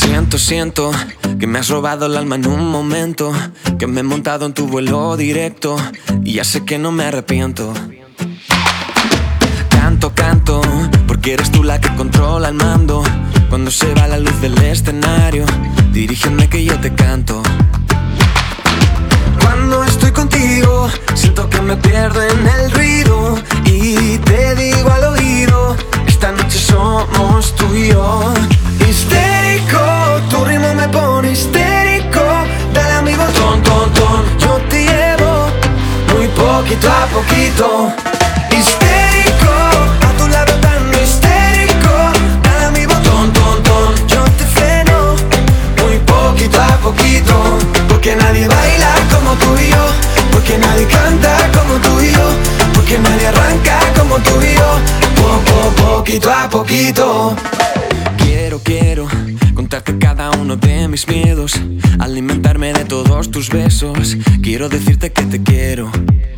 Siento que me has robado el alma en un momento, que me he montado en tu vuelo directo y ya sé que no me arrepiento. Canto, porque eres tú la que controla el mando. Cuando se va la luz del escenario, dirígeme que yo te canto. Cuando estoy contigo, siento que me pierdo en el ruido y te digo al oído, esta noche somos tú y yo. Histérico, tu ritmo me pone histérico. Dale a mi botón, yo te llevo muy poquito a poquito. Histérico, a tu lado tan histérico. Dale a mi botón, yo te freno muy poquito a poquito. Porque nadie baila como tú y yo, porque nadie canta como tú y yo, porque nadie arranca como tú y yo. Poquito a poquito. Quiero contarte cada uno de mis miedos, alimentarme de todos tus besos. Quiero decirte que te quiero.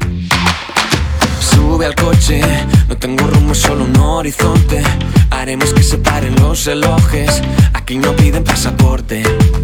Sube al coche, no tengo rumbo, solo un horizonte. Haremos que se paren los relojes, aquí no piden pasaporte.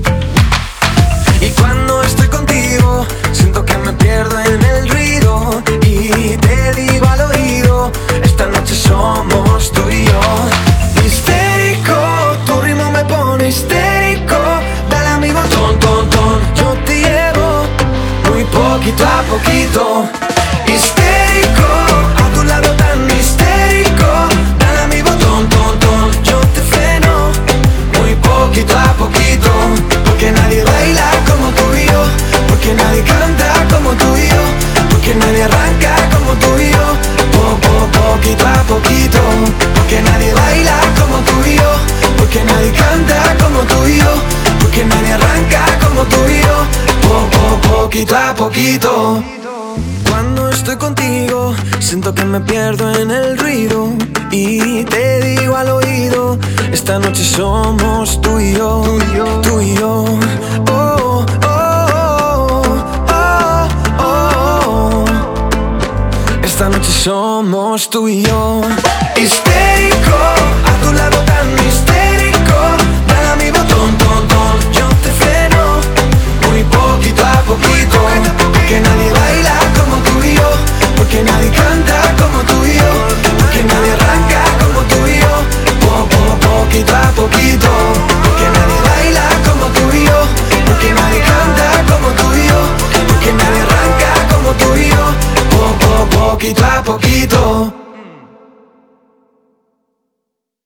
Y cuando estoy contigo, siento que me pierdo en el ruido y te digo al oído, esta noche somos tú y yo. Histérico, tu ritmo me pone histérico. Dale a mi botón, yo te llevo muy poquito a poquito. Histérico, a tu lado tan histérico. Dale a mi botón, yo te freno muy poquito a poquito. Porque nadie baila como tú y yo, porque nadie canta como tú y yo, porque nadie arranca como tú y yo. Poquito a poquito. Porque nadie baila como tú y yo, porque nadie canta como tú y yo, porque nadie arranca como tú y yo. Poquito a poquito. Cuando estoy contigo, siento que me pierdo en el ruido y te digo al oído, esta noche somos tú y yo, tú y yo. Oh, oh, oh, oh, oh. Esta noche somos tú y yo. Histérico,